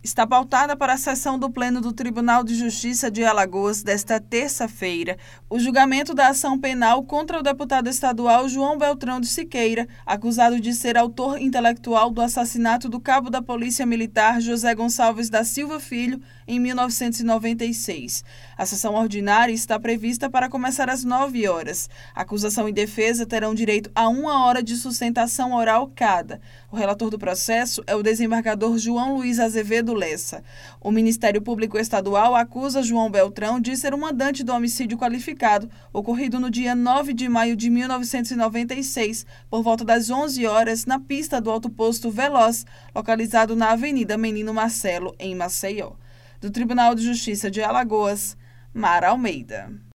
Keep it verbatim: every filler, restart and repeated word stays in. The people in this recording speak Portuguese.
está pautada para a sessão do Pleno do Tribunal de Justiça de Alagoas desta terça-feira o julgamento da ação penal contra o deputado estadual João Beltrão de Siqueira, acusado de ser autor intelectual do assassinato do cabo da Polícia Militar José Gonçalves da Silva Filho em mil novecentos e noventa e seis. A sessão ordinária está prevista para começar às nove horas. A acusação e defesa terão direito a uma hora de sustentação oral cada. O relator do processo é o desembargador João Luiz Azevedo Lessa. O Ministério Público Estadual acusa João Beltrão de ser o mandante do homicídio qualificado, ocorrido no dia nove de maio de mil novecentos e noventa e seis, por volta das onze horas, na pista do autoposto Veloz, localizado na Avenida Menino Marcelo, em Maceió. Do Tribunal de Justiça de Alagoas, Mara Almeida.